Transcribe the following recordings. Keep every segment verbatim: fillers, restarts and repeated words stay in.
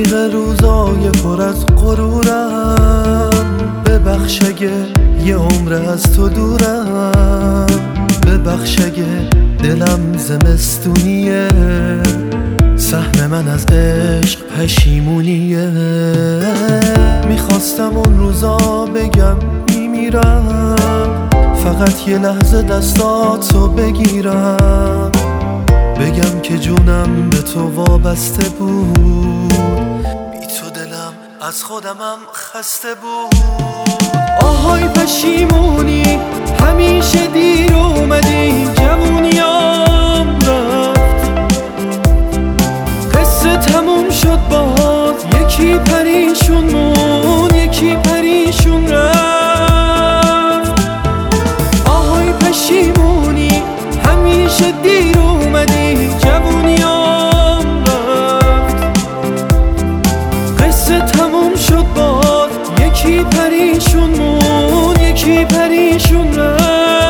رفیق روزای پر از غرورم، ببخش اگه یه عمر از تو دورم، ببخش اگه دلم زمستونیه، سهم من از عشق پشیمونیه. میخواستم اون روزا بگم میمیرم، فقط یه لحظه دستاتو بگیرم، بگم که جونم به تو وابسته بود، بی تو دلم از خودمم خسته بود. آهای پشیمونی همیشه دیر اومدی، جوونیام رفت، قصه تموم شد باز، یکی پریشون مون یکی پریشون رفت. آهای پشیمونی همیشه دیر اومدی، جوونیام رفت، قصه تموم شد باز، یکی پریشون مون یکی پریشون رفت.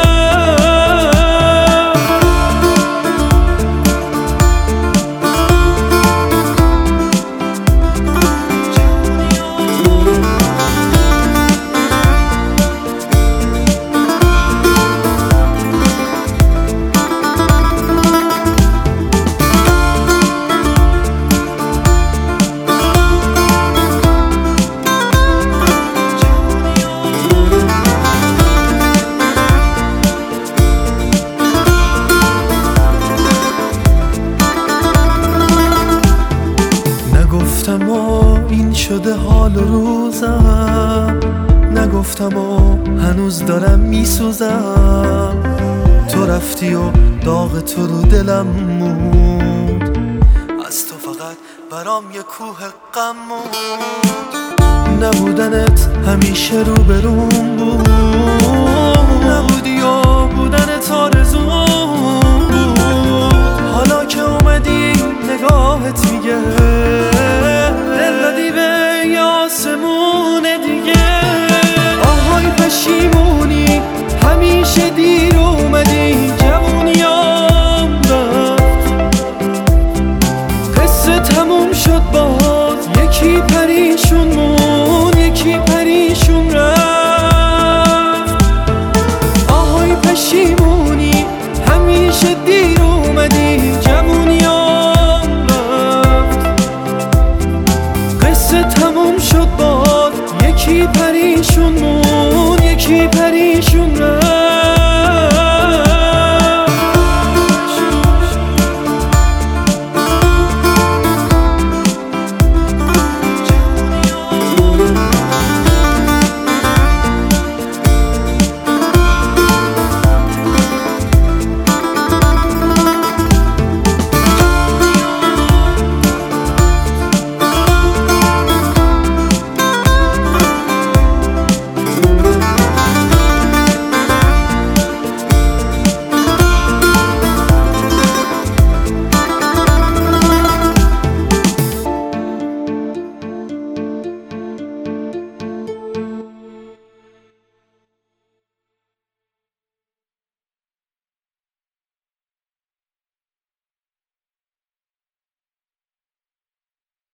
نگفتم و این شده حال روزم، نگفتم و هنوز دارم میسوزم، تو رفتی و داغ تو رو دلم موند، از تو فقط برام یه کوه غم موند. نبودنت همیشه رو بروم بود، نبودی و بودنت آرزوم بود، حالا که اومدی نگاهت میگه دل دادی به یه آسمون دیگه. آهای پشیمونی همیشه دیر اومدی، جوونیام رفت، قصه تموم شد باز، یکی پریشون مون یکی پریشون رفت. آهای پشیمونی همیشه دیر اومدی، جوونیام رفت، قصه تموم شد باز، یکی پریشون مون یکی پریشون رفت.